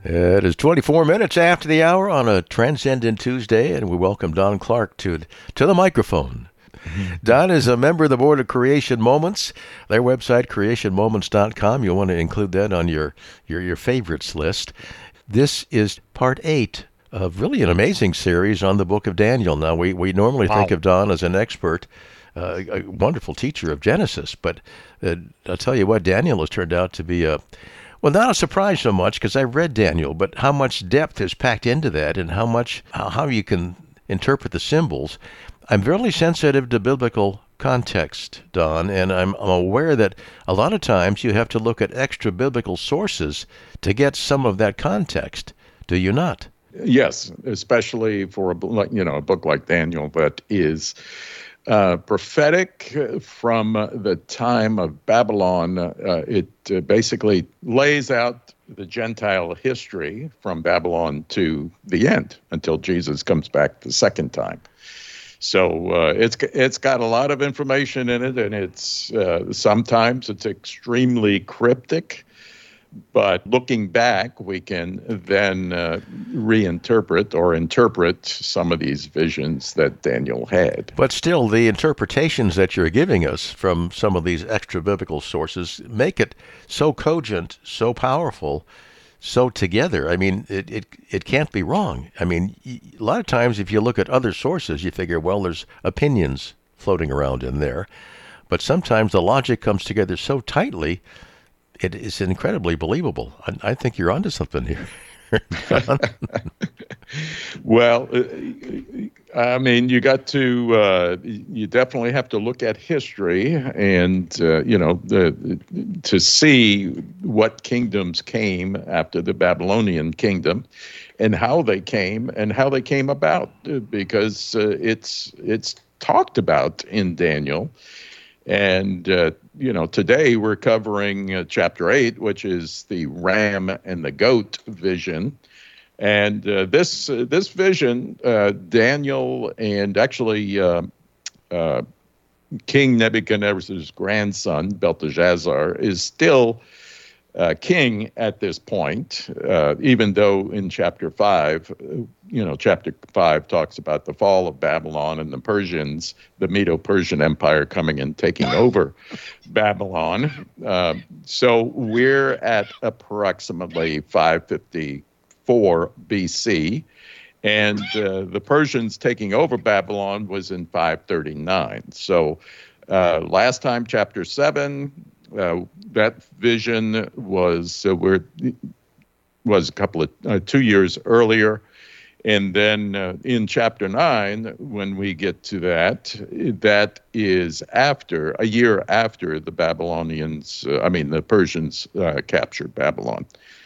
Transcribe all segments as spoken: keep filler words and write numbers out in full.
It is twenty-four minutes after the hour on a Transcendent Tuesday, and we welcome Don Clark to to the microphone. Don is a member of the board of Creation Moments. Their website, creation moments dot com. You'll want to include that on your, your, your favorites list. This is part eight of really an amazing series on the book of Daniel. Now, we, we normally Wow. think of Don as an expert, uh, a wonderful teacher of Genesis, but uh, I'll tell you what, Daniel has turned out to be a Well, not a surprise so much because I read Daniel, but how much depth is packed into that and how much, how, how you can interpret the symbols. I'm very sensitive to biblical context, Don, and I'm, I'm aware that a lot of times you have to look at extra biblical sources to get some of that context. Do you not? Yes, especially for a bu- like you know a book like Daniel that is uh, prophetic from the time of Babylon. Uh, it uh, basically lays out the Gentile history from Babylon to the end until Jesus comes back the second time. So uh, it's it's got a lot of information in it, and it's uh, sometimes it's extremely cryptic. But looking back, we can then uh, reinterpret or interpret some of these visions that Daniel had. But still, the interpretations that you're giving us from some of these extra biblical sources make it so cogent, so powerful, so together. I mean, it, it, it can't be wrong. I mean, y- a lot of times if you look at other sources, you figure, well, there's opinions floating around in there. But sometimes the logic comes together so tightly, it is incredibly believable. I, I think you're onto something here. Well, uh, I mean, you got to, uh, you definitely have to look at history and, uh, you know, the, to see what kingdoms came after the Babylonian kingdom and how they came and how they came about, uh, because uh, it's it's talked about in Daniel. And, uh, you know, today we're covering uh, chapter eight, which is the ram and the goat vision. And uh, this uh, this vision, uh, Daniel and actually uh, uh, King Nebuchadnezzar's grandson, Belteshazzar, is still uh, king at this point, uh, even though in chapter five, uh, you know, chapter five talks about the fall of Babylon and the Persians, the Medo-Persian Empire coming and taking over Babylon. Uh, so we're at approximately five fifty-four B C, and uh, the Persians taking over Babylon was in five thirty-nine. So uh, last time, chapter seven, uh, that vision was uh, we're, was a couple of uh, two years earlier. And then uh, in chapter nine, when we get to that, that is after, a year after the Babylonians, uh, I mean, the Persians uh, captured Babylon.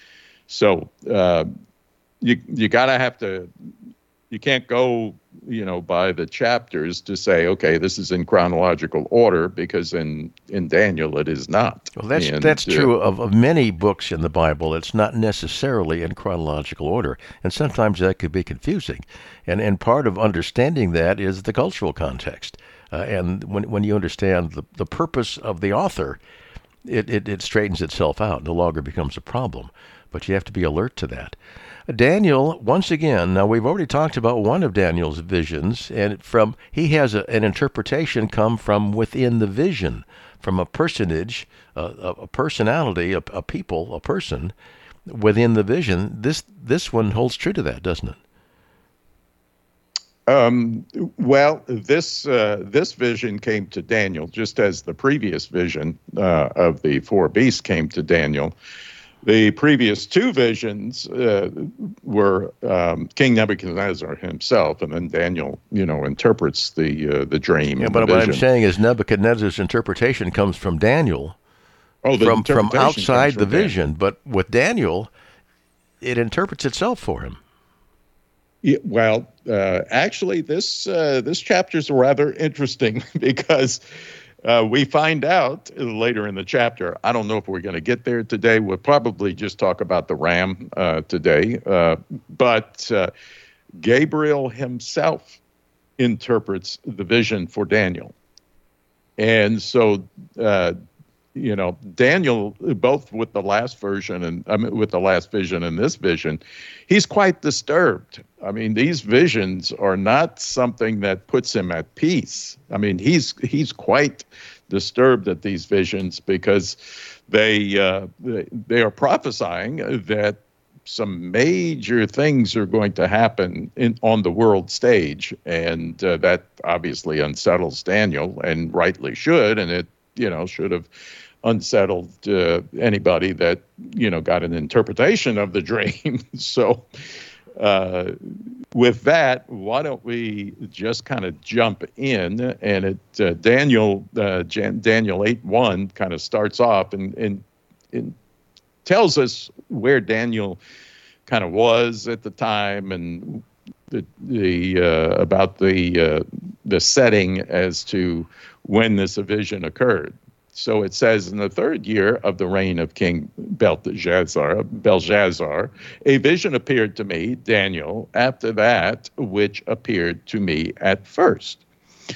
So uh, you you got to have to, you can't go, you know, by the chapters to say, okay, this is in chronological order, because in, in Daniel it is not. Well, that's And, that's uh, true of, of many books in the Bible. It's not necessarily in chronological order, and sometimes that could be confusing. And and part of understanding that is the cultural context. Uh, and when when you understand the, the purpose of the author, it, it, it straightens itself out, no longer becomes a problem. But you have to be alert to that. Daniel, once again, now we've already talked about one of Daniel's visions, and from he has a, an interpretation come from within the vision, from a personage, uh, a, a personality, a, a people, a person within the vision. This this one holds true to that, doesn't it? Um, well, this uh, this vision came to Daniel, just as the previous vision uh, of the four beasts came to Daniel. The previous two visions uh, were um, King Nebuchadnezzar himself, and then Daniel, you know, interprets the uh, the dream. Yeah, and the but what I'm vision. saying is Nebuchadnezzar's interpretation comes from Daniel, Oh, the from from interpretation comes outside from the Daniel. vision. But with Daniel, it interprets itself for him. Yeah, well, uh, actually, this uh, this chapter is rather interesting because uh, we find out later in the chapter. I don't know if we're going to get there today. We'll probably just talk about the ram uh, today. Uh, but uh, Gabriel himself interprets the vision for Daniel, and so uh, you know, Daniel, both with the last version and I mean, with the last vision and this vision, he's quite disturbed. I mean, these visions are not something that puts him at peace. I mean, he's he's quite disturbed at these visions because they uh, they, they are prophesying that some major things are going to happen in on the world stage, and uh, that obviously unsettles Daniel, and rightly should, and it you know should have unsettled uh, anybody that you know got an interpretation of the dream. So uh, with that, why don't we just kind of jump in, and it uh, Daniel uh, Jan- Daniel eight one kind of starts off and and and tells us where Daniel kind of was at the time, and the the uh, about the uh, the setting as to when this vision occurred. So it says, in the third year of the reign of King Belteshazzar, Belshazzar, a vision appeared to me, Daniel, after that which appeared to me at first.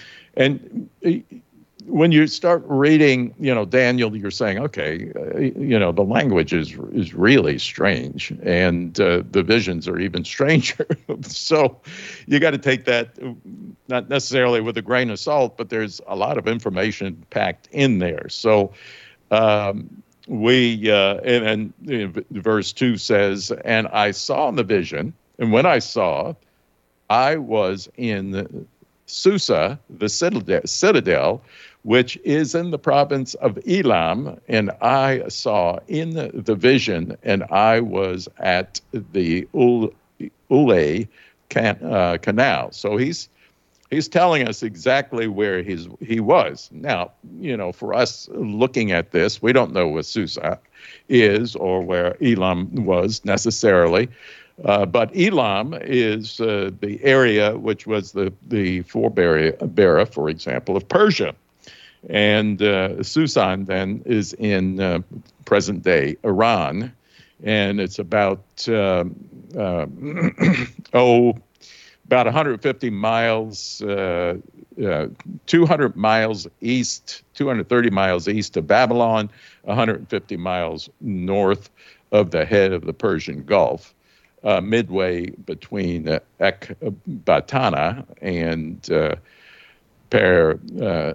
And when you start reading, you know, Daniel, you're saying, okay, uh, you know, the language is is really strange, and uh, the visions are even stranger. So you got to take that not necessarily with a grain of salt, but there's a lot of information packed in there. So um, we, uh, and, and verse two says, and I saw in the vision, and when I saw, I was in Susa, the citadel, citadel which is in the province of Elam, and I saw in the, the vision, and I was at the Ul, Ulai can, uh, canal. So he's he's telling us exactly where he's, he was. Now, you know, for us looking at this, we don't know what Susa is or where Elam was necessarily. Uh, but Elam is uh, the area which was the, the forebearer, for example, of Persia. And uh, Susan then is in uh, present-day Iran, and it's about uh, uh, oh, about one hundred fifty miles, uh, uh, two hundred miles east, two hundred thirty miles east of Babylon, one hundred fifty miles north of the head of the Persian Gulf, uh, midway between uh, Ecbatana and uh, Per uh,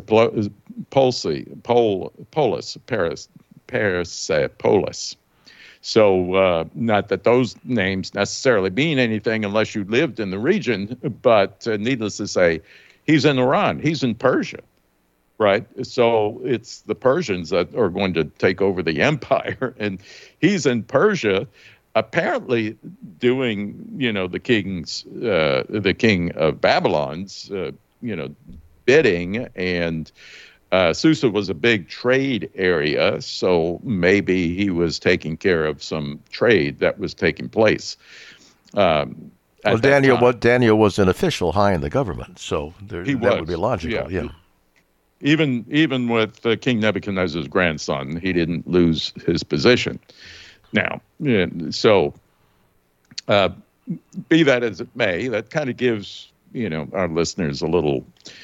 Polsi, Pol, Polis, Paris, Persepolis. So uh, not that those names necessarily mean anything unless you lived in the region, but uh, needless to say, he's in Iran, he's in Persia, right? So it's the Persians that are going to take over the empire, and he's in Persia, apparently doing, you know, the king's, uh, the king of Babylon's, uh, you know, bidding, and uh, Susa was a big trade area, so maybe he was taking care of some trade that was taking place. Um, well, Daniel, what Daniel was an official high in the government, so there, he that was, would be logical. Yeah. yeah. Even even with uh, King Nebuchadnezzar's grandson, he didn't lose his position. Now, yeah, so uh, be that as it may, that kind of gives, you know, our listeners a little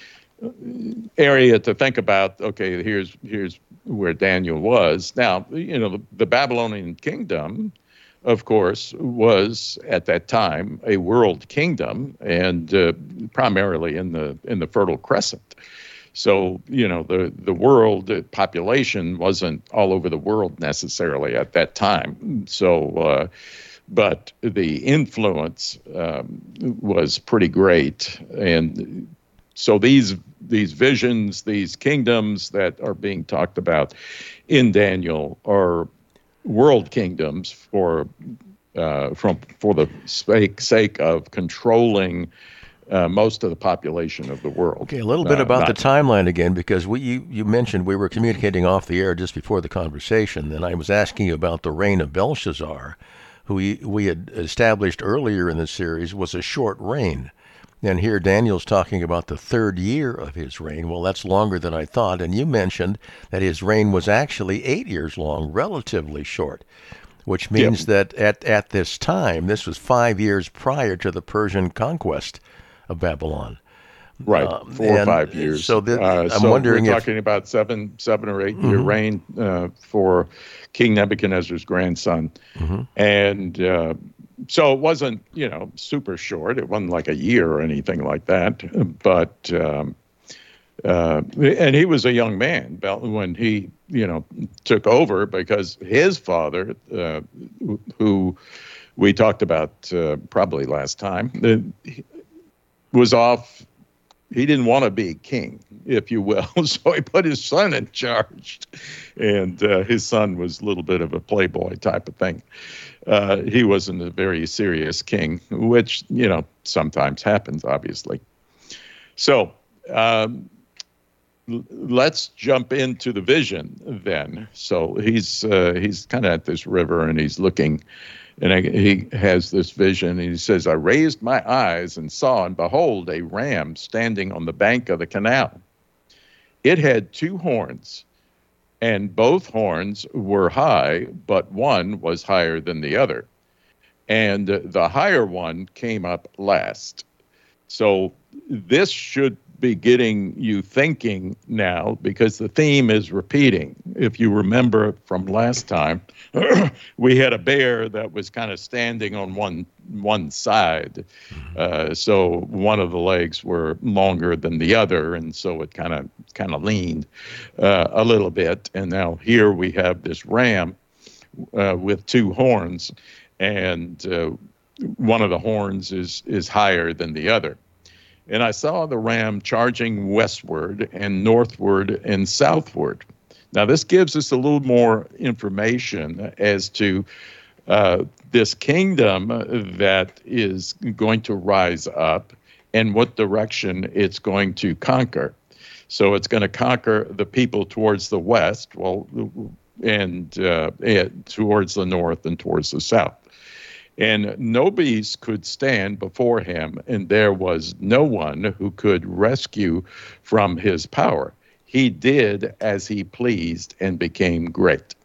area to think about. Okay, here's here's where Daniel was. Now, you know, the, the Babylonian kingdom, of course, was at that time a world kingdom, and uh, primarily in the in the Fertile Crescent. So, you know, the the world population wasn't all over the world necessarily at that time. So. Uh, But the influence um, was pretty great, and so these these visions, these kingdoms that are being talked about in Daniel are world kingdoms for uh, from for the sake sake of controlling uh, most of the population of the world. Okay, a little bit uh, about not, the timeline again, because we you, you mentioned we were communicating off the air just before the conversation, and I was asking you about the reign of Belshazzar, who we, we had established earlier in the series was a short reign. And here Daniel's talking about the third year of his reign. Well, that's longer than I thought. And you mentioned that his reign was actually eight years long, relatively short, which means yep. that at, at this time, this was five years prior to the Persian conquest of Babylon. Right, Um, four or and five years. so that, Uh, I'm so wondering we're if, talking about seven, seven or eight year hmm reign uh, for King Nebuchadnezzar's grandson, hmm and uh, so it wasn't, you know, super short. It wasn't like a year or anything like that. But um, uh, and he was a young man when he, you know, took over, because his father, uh, who we talked about uh, probably last time, uh, was off. He didn't want to be king, if you will, so he put his son in charge, and uh, his son was a little bit of a playboy type of thing. Uh, he wasn't a very serious king, which, you know, sometimes happens, obviously. So um, l- let's jump into the vision then. So he's uh, he's kind of at this river, and he's looking, and I, he has this vision, and he says, I raised my eyes and saw, and behold, a ram standing on the bank of the canal. It had two horns, and both horns were high, but one was higher than the other. And the higher one came up last. So this should be getting you thinking now, because the theme is repeating. If you remember from last time, we had a bear that was kind of standing on one one side. Uh, so one of the legs were longer than the other, and so it kind of kind of leaned uh, a little bit. And now here we have this ram uh, with two horns, and uh, one of the horns is is higher than the other. And I saw the ram charging westward and northward and southward. Now, this gives us a little more information as to uh, this kingdom that is going to rise up and what direction it's going to conquer. So it's going to conquer the people towards the west, well, and, uh, and towards the north and towards the south. And no beast could stand before him, and there was no one who could rescue from his power. He did as he pleased and became great.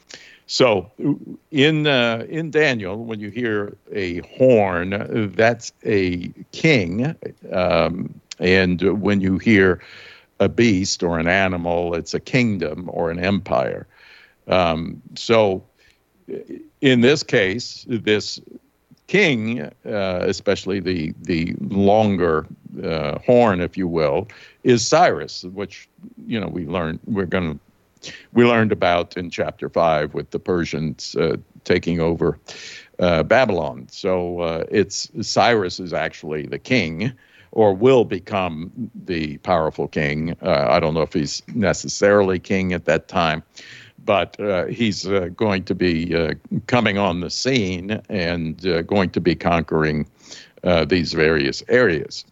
So in uh, in Daniel, when you hear a horn, that's a king. Um, and when you hear a beast or an animal, it's a kingdom or an empire. Um, so in this case, this king, uh, especially the the longer uh, horn, if you will, is Cyrus, which, you know, we learned we're going to we learned about in chapter five with the Persians uh, taking over uh, Babylon. So uh, it's Cyrus is actually the king, or will become the powerful king. Uh, I don't know if he's necessarily king at that time, but uh, he's uh, going to be uh, coming on the scene and uh, going to be conquering uh, these various areas.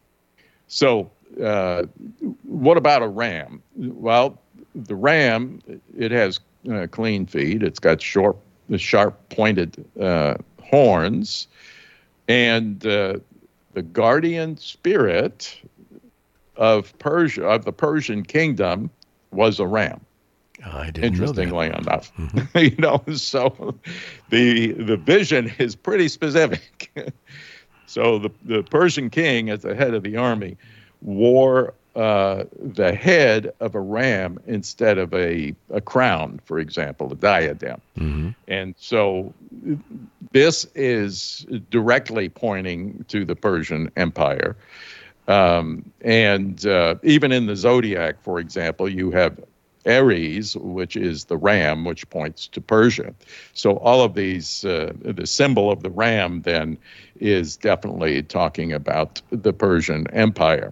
So uh, what about a ram? Well, the ram, it has uh, clean feet. It's got short, sharp pointed uh, horns, and uh, the guardian spirit of Persia, of the Persian kingdom, was a ram. I didn't Interestingly know that. enough, Mm-hmm. you know, so the the vision is pretty specific. So the the Persian king, as the head of the army, wore uh, the head of a ram instead of a a crown, for example, a diadem. Mm-hmm. And so this is directly pointing to the Persian Empire. Um, and uh, even in the zodiac, for example, you have Aries, which is the ram, which points to Persia. So all of these, uh, the symbol of the ram then is definitely talking about the Persian Empire.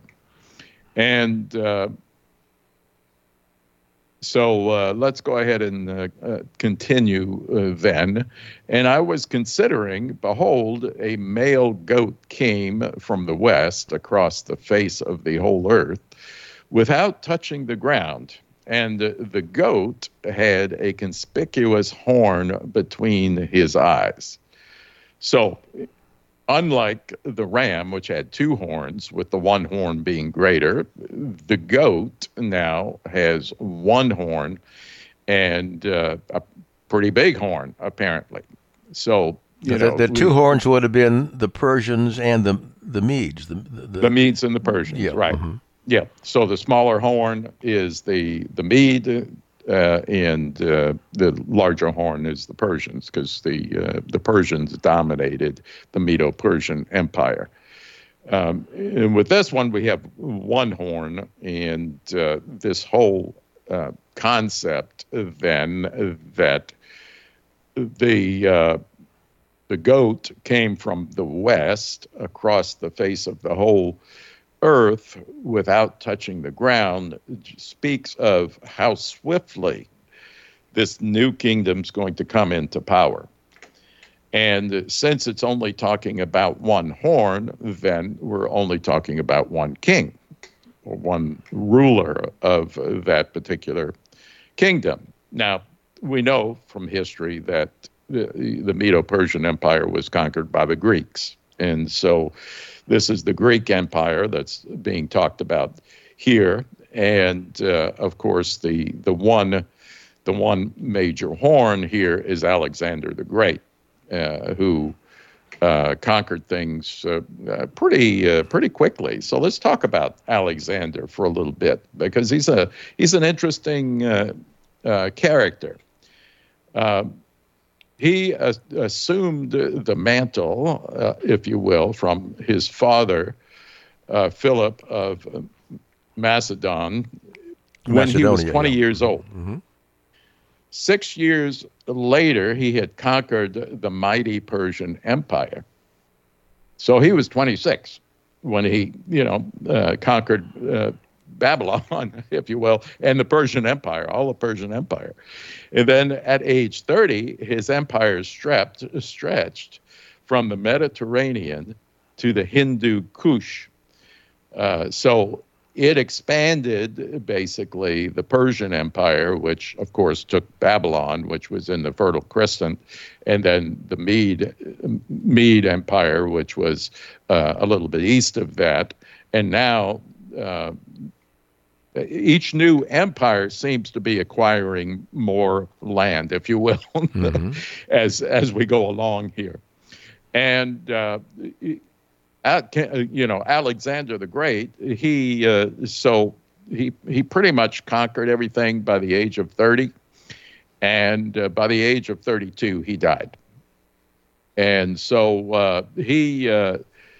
And uh, so uh, let's go ahead and uh, uh, continue uh, then. And I was considering, behold, a male goat came from the west across the face of the whole earth without touching the ground. And the goat had a conspicuous horn between his eyes. So, unlike the ram, which had two horns, with the one horn being greater, the goat now has one horn, and uh, a pretty big horn, apparently. So, you the, know, the two we, horns would have been the Persians and the the Medes, the the, the Medes and the Persians, yeah, right? mm-hmm. Yeah. So the smaller horn is the the Mede, uh, and uh, the larger horn is the Persians, because the uh, the Persians dominated the Medo-Persian Empire. Um, and with this one, we have one horn, and uh, this whole uh, concept then that the uh, the goat came from the west across the face of the whole earth without touching the ground speaks of how swiftly this new kingdom's going to come into power. And since it's only talking about one horn, then we're only talking about one king or one ruler of that particular kingdom. Now, we know from history that the, the Medo-Persian Empire was conquered by the Greeks. And so this is the Greek Empire that's being talked about here. And uh, of course, the the one the one major horn here is Alexander the Great. Uh, who uh, conquered things uh, uh, pretty uh, pretty quickly. So let's talk about Alexander for a little bit, because he's a he's an interesting uh, uh, character. Uh, he uh, assumed the mantle, uh, if you will, from his father, uh, Philip of Macedon, when he was twenty yeah. years old. Mm-hmm. Six years later, he had conquered the mighty Persian Empire. So he was twenty-six when he, you know, uh, conquered uh, Babylon, if you will, and the Persian Empire, all the Persian Empire. And then at age thirty, his empire stretched, stretched from the Mediterranean to the Hindu Kush. Uh, so it expanded, basically, the Persian Empire, which, of course, took Babylon, which was in the Fertile Crescent, and then the Mede, Mede Empire, which was uh, a little bit east of that. And now uh, each new empire seems to be acquiring more land, if you will, mm-hmm. as as we go along here. And uh, you know, Alexander the Great, he uh, so he he pretty much conquered everything by the age of thirty, and uh, by the age of thirty-two, he died. And so uh, he uh,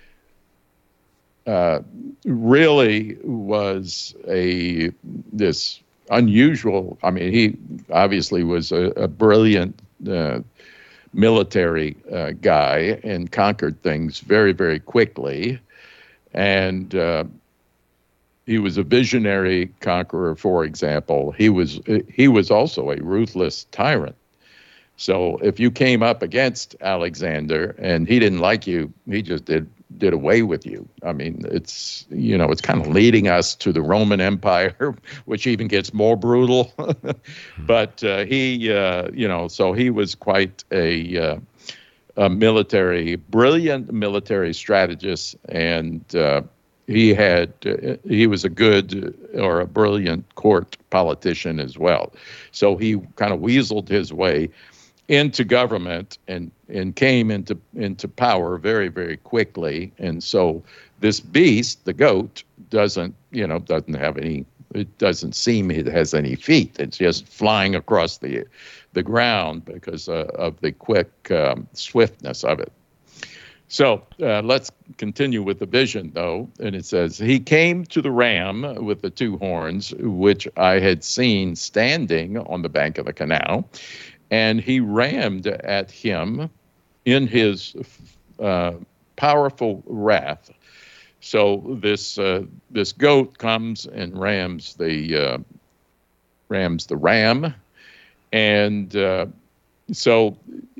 uh, really was a this unusual. I mean, he obviously was a, a brilliant Uh, military uh, guy and conquered things very, very quickly. And uh, he was a visionary conqueror, for example. He was he was also a ruthless tyrant. So if you came up against Alexander and he didn't like you, he just did did away with you. I mean, it's, you know, it's kind of leading us to the Roman Empire, which even gets more brutal. But uh, he, uh, you know, so he was quite a, uh, a military, brilliant military strategist, and uh, he had, uh, he was a good or a brilliant court politician as well. So he kind of weaseled his way into government and and came into into power very, very quickly. And so this beast, the goat, doesn't, you know, doesn't have any, it doesn't seem it has any feet. It's just flying across the the ground because uh, of the quick um, swiftness of it. So uh, let's continue with the vision, though. And it says, he came to the ram with the two horns, which I had seen standing on the bank of the canal. And he rammed at him in his uh, powerful wrath. So this uh, this goat comes and rams the uh, rams the ram, and uh, so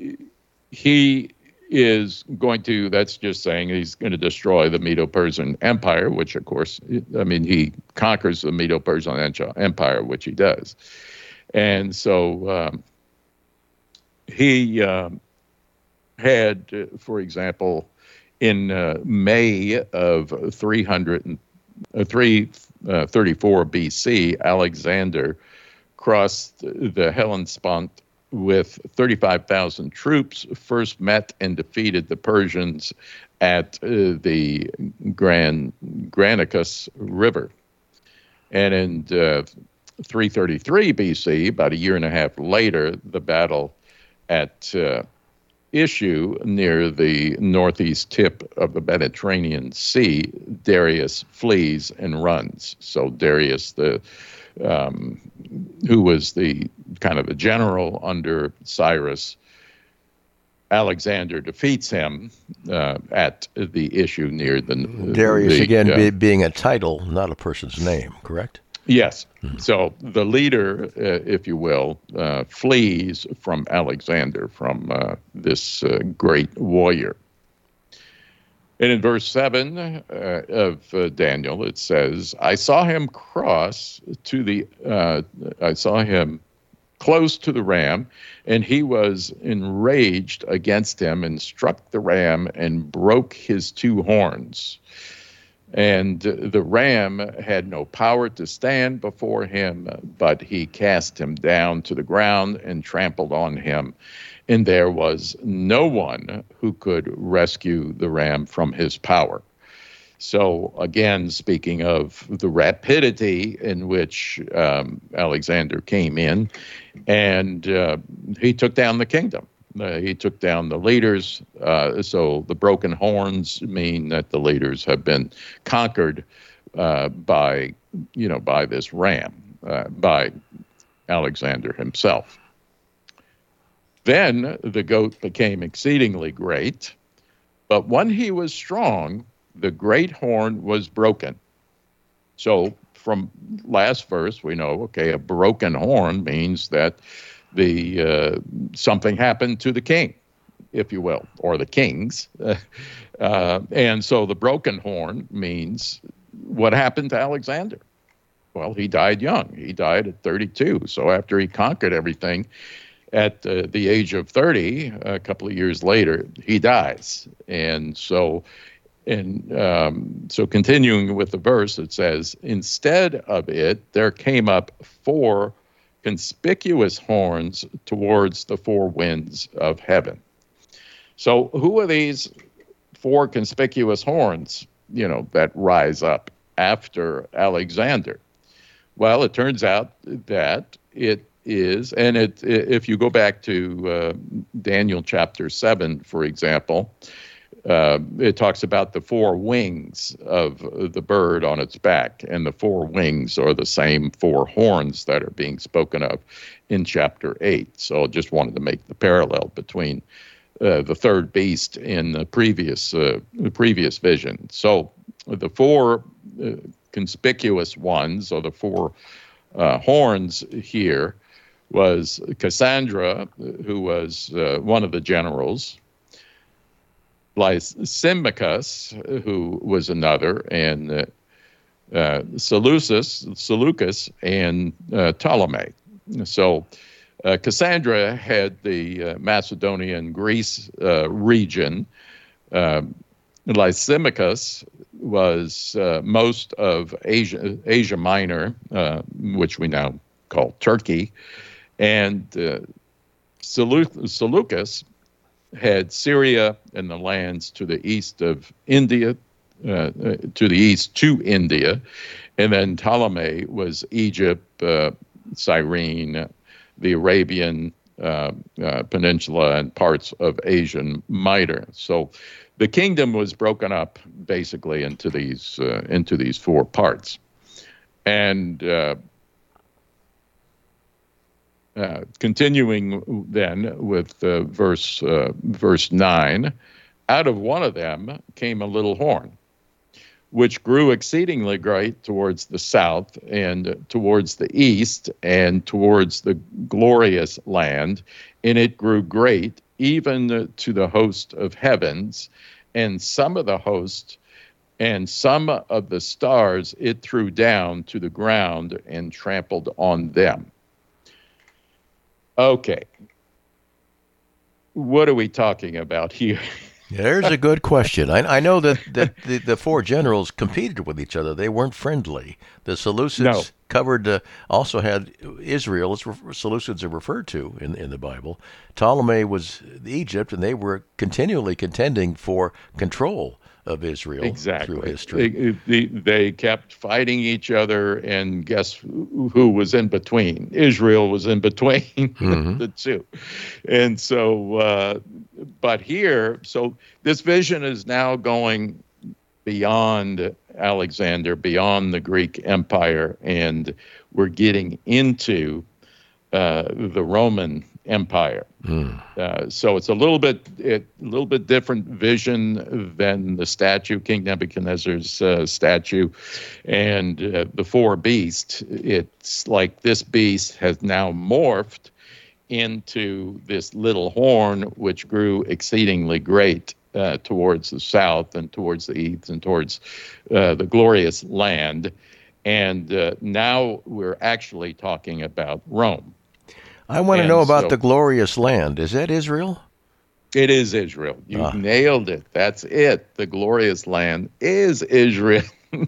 he is going to. That's just saying he's going to destroy the Medo-Persian Empire, which of course, I mean, he conquers the Medo-Persian Empire, which he does, and so. Um, He uh, had, uh, for example, in uh, May of three thirty-four B C, Alexander crossed the Hellespont with thirty-five thousand troops, first met and defeated the Persians at uh, the Gran Granicus River. And in uh, three thirty-three B C, about a year and a half later, the battle at uh, Issue near the northeast tip of the Mediterranean Sea, Darius flees and runs. So Darius, the um, who was the kind of a general under Cyrus, Alexander defeats him uh, at the Issue near the Darius the, again uh, be, being a title, not a person's name, correct? Yes. So the leader, uh, if you will, uh, flees from Alexander, from uh, this uh, great warrior. And in verse seven uh, of uh, Daniel, it says, I saw him cross to the, uh, I saw him close to the ram, and he was enraged against him and struck the ram and broke his two horns. And the ram had no power to stand before him, but he cast him down to the ground and trampled on him. And there was no one who could rescue the ram from his power. So again, speaking of the rapidity in which um, Alexander came in, and uh, he took down the kingdom. Uh, he took down the leaders. Uh, so the broken horns mean that the leaders have been conquered uh, by, you know, by this ram, uh, by Alexander himself. Then the goat became exceedingly great, but when he was strong, the great horn was broken. So from last verse, we know, okay, a broken horn means that the uh, something happened to the king, if you will, or the kings. Uh, and so the broken horn means what happened to Alexander? Well, he died young. He died at thirty-two. So after he conquered everything, at uh, the age of thirty, a couple of years later, he dies. And so, and um, so continuing with the verse, it says, instead of it, there came up four conspicuous horns towards the four winds of heaven. So who are these four conspicuous horns, you know, that rise up after Alexander? Well, it turns out that it is, and it, if you go back to uh, Daniel chapter seven, for example, Uh, it talks about the four wings of the bird on its back, and the four wings are the same four horns that are being spoken of in chapter eight. So I just wanted to make the parallel between uh, the third beast in the previous uh, the previous vision. So the four uh, conspicuous ones, or the four uh, horns here, was Cassandra, who was uh, one of the generals, Lysimachus, who was another, and uh, uh, Seleucus, Seleucus, and uh, Ptolemy. So uh, Cassandra had the uh, Macedonian Greece uh, region. Uh, Lysimachus was uh, most of Asia, Asia Minor, uh, which we now call Turkey, and uh, Seleuc- Seleucus had Syria and the lands to the east of India, uh, to the east to India, and then Ptolemy was Egypt, uh, Cyrene, the Arabian uh, uh, Peninsula, and parts of Asian Minor. So the kingdom was broken up basically into these uh, into these four parts, and uh, Uh, continuing then with uh, verse uh, verse nine, out of one of them came a little horn, which grew exceedingly great towards the south and towards the east and towards the glorious land, and it grew great even to the host of heavens, and some of the host and some of the stars it threw down to the ground and trampled on them. Okay, what are we talking about here? There's a good question. I, I know that, that the, the four generals competed with each other. They weren't friendly. The Seleucids No. covered, uh, also had Israel, as re- Seleucids are referred to in, in the Bible. Ptolemy was Egypt, and they were continually contending for control of Israel Exactly. through history. They, they, they kept fighting each other, and guess who was in between? Israel was in between mm-hmm. the two. And so, uh, but here, so this vision is now going beyond Alexander, beyond the Greek Empire, and we're getting into uh, the Roman Empire. Mm. Uh, so it's a little bit it, a little bit different vision than the statue, King Nebuchadnezzar's uh, statue, and uh, the four beasts. It's like this beast has now morphed into this little horn, which grew exceedingly great uh, towards the south and towards the east and towards uh, the glorious land. And uh, now we're actually talking about Rome. I want to know about so, the glorious land. Is that Israel? It is Israel. You ah. nailed it. That's it. The glorious land is Israel.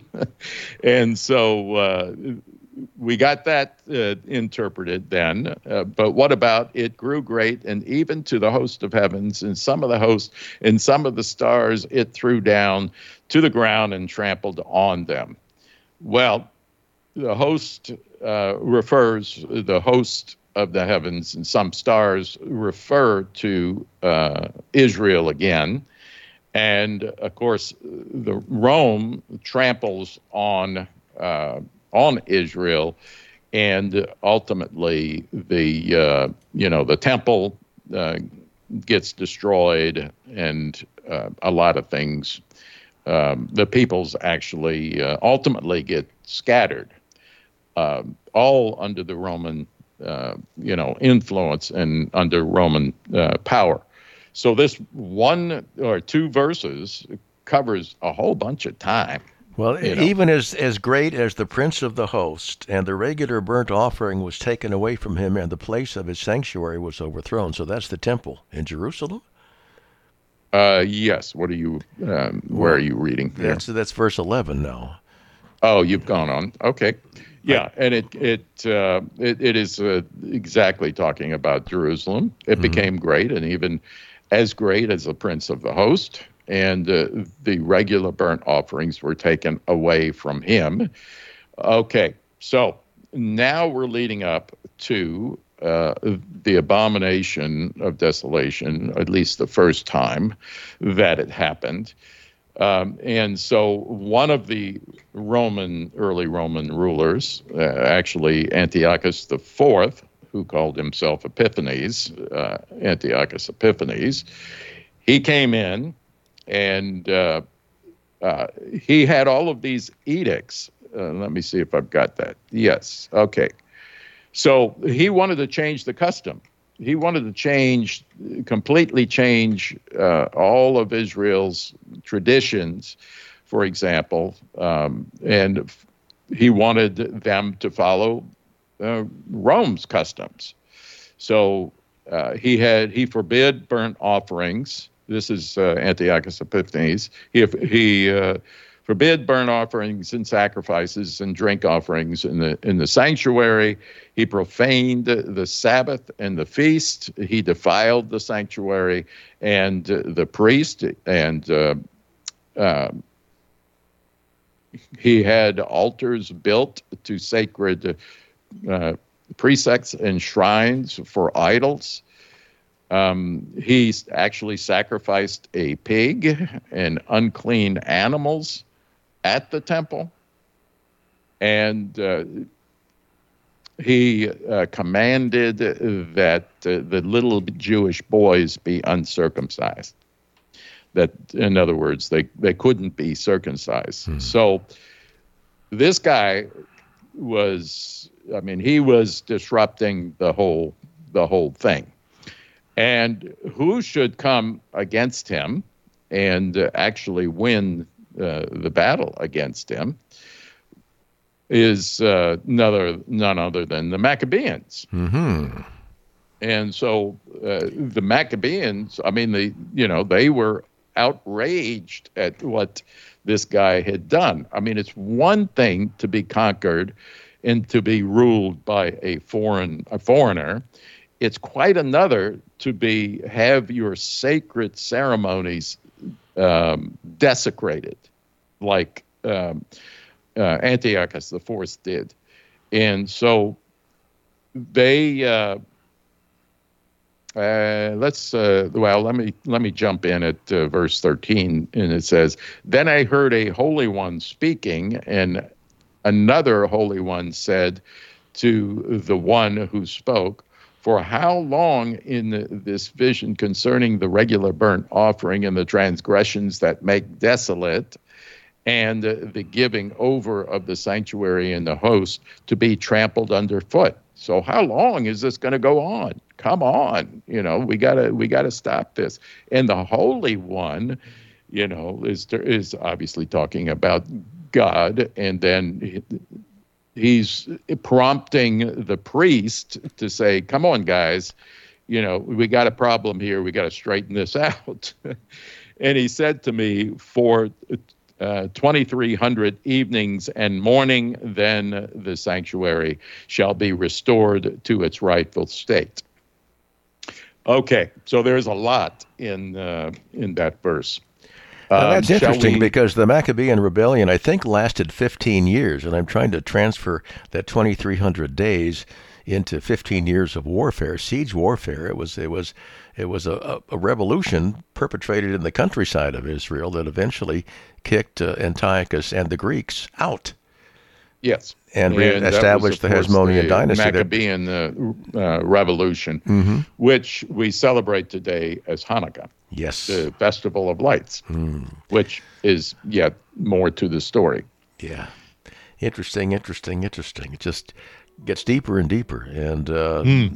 And so uh, we got that uh, interpreted then. Uh, but what about it grew great, and even to the host of heavens, and some of the hosts and some of the stars it threw down to the ground and trampled on them. Well, the host uh, refers, the host of the heavens and some stars refer to uh, Israel again. And of course, the Rome tramples on uh, on Israel, and ultimately the uh, you know the temple uh, gets destroyed, and uh, a lot of things. Um, the peoples actually uh, ultimately get scattered, uh, all under the Roman Uh, you know, influence and under Roman uh, power. So this one or two verses covers a whole bunch of time. Well, you know. Even as, as great as the prince of the host, and the regular burnt offering was taken away from him, and the place of his sanctuary was overthrown. So that's the temple in Jerusalem? Uh, yes. What are you, um, where well, are you reading? That's, that's verse eleven now. Oh, you've gone on. Okay. Yeah, and it it uh, it, it is uh, exactly talking about Jerusalem. It mm-hmm. became great, and even as great as the prince of the host, and uh, the regular burnt offerings were taken away from him. Okay, so now we're leading up to uh, the abomination of desolation, at least the first time that it happened. Um, and so one of the Roman, early Roman rulers, uh, actually Antiochus the Fourth, who called himself Epiphanes, uh, Antiochus Epiphanes, he came in, and uh, uh, he had all of these edicts. Uh, let me see if I've got that. Yes. Okay. So he wanted to change the custom. He wanted to change, completely change uh, all of Israel's traditions, for example, um, and he wanted them to follow uh, Rome's customs. So uh, he had he forbid burnt offerings. This is uh, Antiochus Epiphanes. He he uh, forbid burnt offerings and sacrifices and drink offerings in the in the sanctuary. He profaned the Sabbath and the feast. He defiled the sanctuary and uh, the priest, and uh, uh, he had altars built to sacred uh, precincts and shrines for idols. Um, he actually sacrificed a pig and unclean animals at the temple, and uh, he uh, commanded that uh, the little Jewish boys be uncircumcised. That, in other words, they, they couldn't be circumcised. Hmm. So this guy was, I mean, he was disrupting the whole the whole thing. And who should come against him and uh, actually win uh, the battle against him is uh, none, other, none other than the Maccabees. Mm-hmm. And so uh, the Maccabees, I mean, they, you know, they were outraged at what this guy had done. I mean, it's one thing to be conquered and to be ruled by a foreign a foreigner. It's quite another to be have your sacred ceremonies um, desecrated, like um, uh, Antiochus the Fourth did. And so they uh, uh, let's uh, well let me let me jump in at uh, verse thirteen, and it says, "Then I heard a holy one speaking, and another holy one said to the one who spoke, 'For how long in the, this vision concerning the regular burnt offering and the transgressions that make desolate, and uh, the giving over of the sanctuary and the host to be trampled underfoot?'" So how long is this going to go on? Come on, you know, we gotta we gotta stop this. And the Holy One, you know, is is obviously talking about God, and then he's prompting the priest to say, "Come on, guys, you know, we got a problem here. We got to straighten this out." And he said to me, "For uh, twenty-three hundred evenings and morning, then the sanctuary shall be restored to its rightful state." Okay, so there's a lot in uh, in that verse. Now, that's um, interesting we, because the Maccabean rebellion, I think, lasted fifteen years, and I'm trying to transfer that twenty-three hundred days into fifteen years of warfare, siege warfare. It was it was it was a, a revolution perpetrated in the countryside of Israel that eventually kicked uh, Antiochus and the Greeks out. Yes. And, and established was, the Hasmonean the dynasty. Maccabean uh, uh, revolution, mm-hmm. which we celebrate today as Hanukkah. Yes. The Festival of Lights, mm. which is yet more to the story. Yeah. Interesting, interesting, interesting. It just gets deeper and deeper. And uh, mm.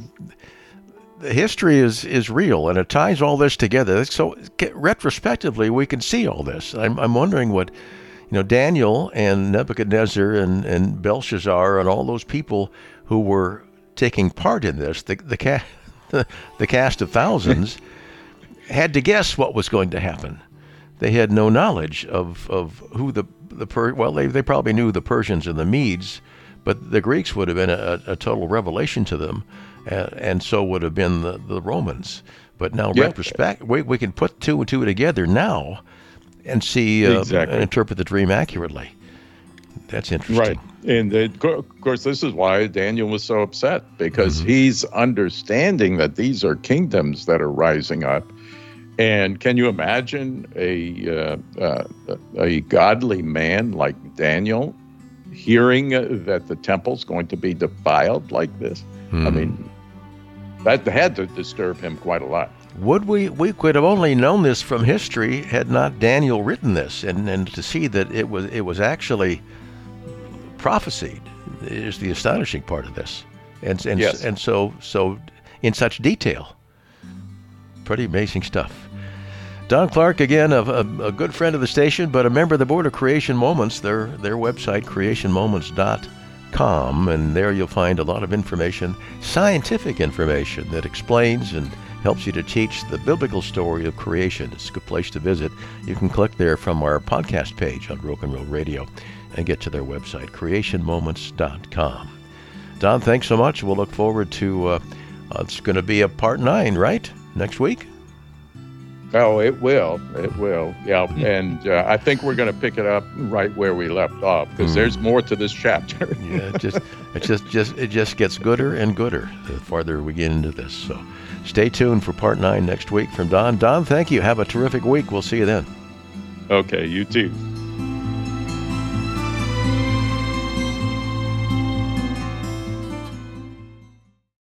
the history is, is real, and it ties all this together. So retrospectively, we can see all this. I'm, I'm wondering what... You know, Daniel and Nebuchadnezzar and, and Belshazzar and all those people who were taking part in this, the the, ca- the, the cast of thousands, had to guess what was going to happen. They had no knowledge of, of who the, the per- well, they, they probably knew the Persians and the Medes, but the Greeks would have been a, a total revelation to them, uh, and so would have been the, the Romans. But now, yeah. retrospect, we, we can put two and two together now and see uh, exactly. and interpret the dream accurately. That's interesting. Right. And uh, of course, this is why Daniel was so upset, because mm-hmm. he's understanding that these are kingdoms that are rising up. And can you imagine a uh, uh, a godly man like Daniel hearing uh, that the temple's going to be defiled like this? Mm-hmm. I mean, that had to disturb him quite a lot. Would we, we could have only known this from history had not Daniel written this, and, and to see that it was it was actually prophesied is the astonishing part of this, and and yes. and so so in such detail. Pretty amazing stuff. Don Clark, again, a, a, a good friend of the station, but a member of the board of Creation Moments. Their their website, creation moments dot com, and there you'll find a lot of information, scientific information that explains and helps you to teach the biblical story of creation. It's a good place to visit. You can click there from our podcast page on Broken Road Radio and get to their website, creation moments dot com. Don, thanks so much. We'll look forward to, uh, uh, it's going to be a part nine, right? Next week? Oh, it will. It will. Yeah. And uh, I think we're going to pick it up right where we left off, because mm. there's more to this chapter. yeah, it just, it just, just, it just gets gooder and gooder the farther we get into this. So stay tuned for part nine next week from Don. Don, thank you. Have a terrific week. We'll see you then. Okay, you too.